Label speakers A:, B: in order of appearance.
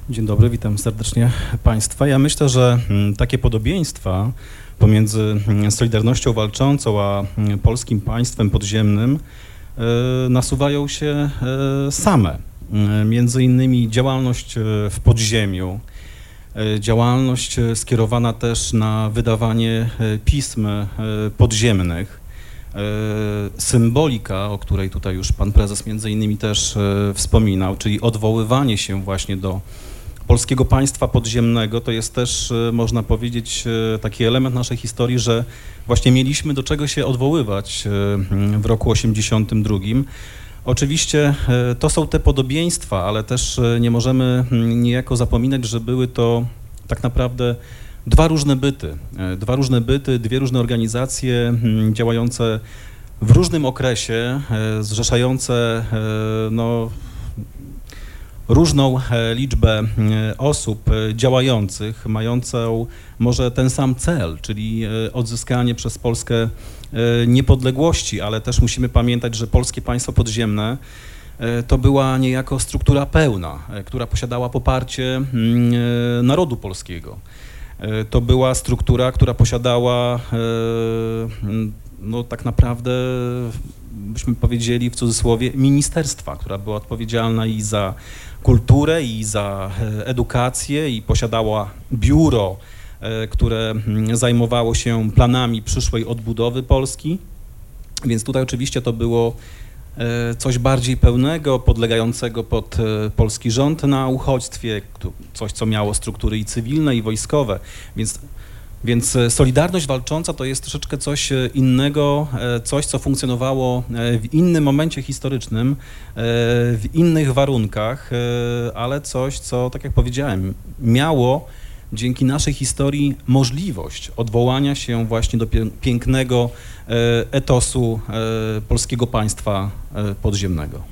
A: Dzień dobry, witam serdecznie Państwa. Ja myślę, że takie podobieństwa pomiędzy Solidarnością Walczącą a polskim państwem podziemnym nasuwają się same. Między innymi działalność w podziemiu, działalność skierowana też na wydawanie pism podziemnych, symbolika, o której tutaj już pan prezes między innymi też wspominał, czyli odwoływanie się właśnie do polskiego państwa podziemnego, to jest też, można powiedzieć, taki element naszej historii, że właśnie mieliśmy do czego się odwoływać w roku 82. Oczywiście to są te podobieństwa, ale też nie możemy niejako zapominać, że były to tak naprawdę dwa różne byty, dwie różne organizacje działające w różnym okresie, zrzeszające różną liczbę osób działających, mającą może ten sam cel, czyli odzyskanie przez Polskę niepodległości, ale też musimy pamiętać, że polskie państwo podziemne to była niejako struktura pełna, która posiadała poparcie narodu polskiego. To była struktura, która posiadała tak naprawdę, byśmy powiedzieli w cudzysłowie, ministerstwa, która była odpowiedzialna i za kulturę, i za edukację, i posiadała biuro, które zajmowało się planami przyszłej odbudowy Polski. Więc tutaj oczywiście to było coś bardziej pełnego, podlegającego pod polski rząd na uchodźstwie, coś, co miało struktury i cywilne, i wojskowe. Więc Solidarność Walcząca to jest troszeczkę coś innego, coś, co funkcjonowało w innym momencie historycznym, w innych warunkach, ale coś, co, tak jak powiedziałem, miało dzięki naszej historii możliwość odwołania się właśnie do pięknego etosu polskiego państwa podziemnego.